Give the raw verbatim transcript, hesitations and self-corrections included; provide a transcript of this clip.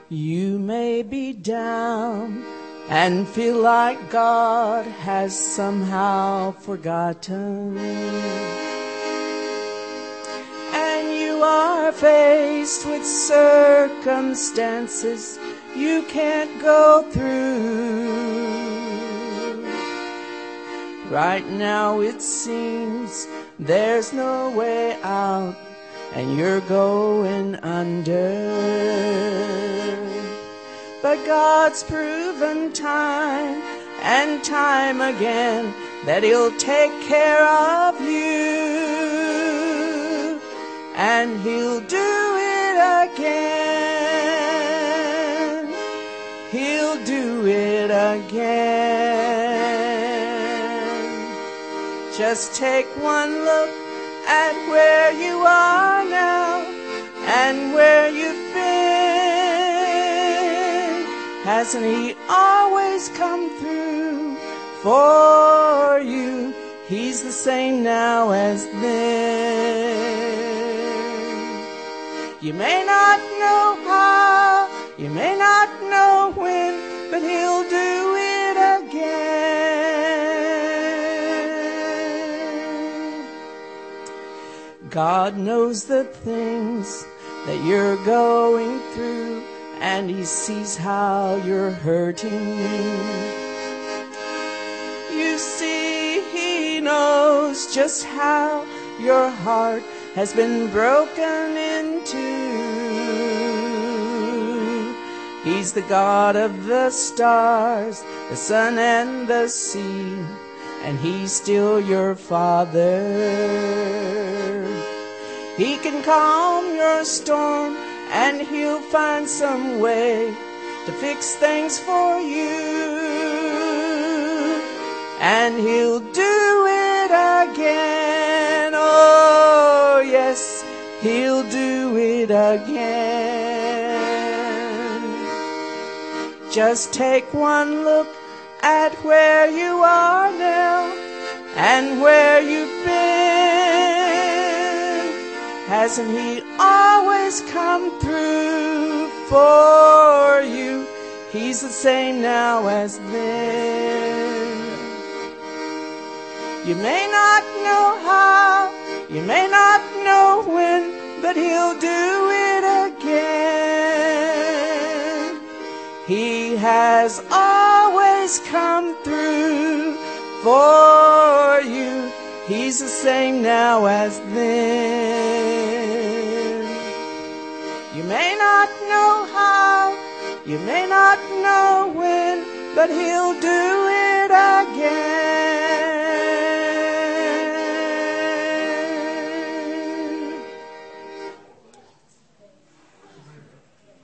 You may be down and feel like God has somehow forgotten. And you are faced with circumstances you can't go through. Right now it seems there's no way out and you're going under. But God's proven time and time again that He'll take care of you, and He'll do it again. He'll do it again. Just take one look at where you are now and where you've been. Hasn't He always come through for you? He's the same now as then. You may not know how, you may not know when, but He'll do it again. God knows the things that you're going through, and He sees how you're hurting. You see, He knows just how your heart has been broken into. He's the God of the stars, the sun and the sea, and He's still your Father. He can calm your storm, and He'll find some way to fix things for you. And He'll do it again. Oh, yes, He'll do it again. Just take one look at where you are now and where you've been. Hasn't He always come through for you? He's the same now as then. You may not know how, you may not know when, but He'll do it again. He has always come through for you. He's the same now as then. You may not know how, you may not know when, but He'll do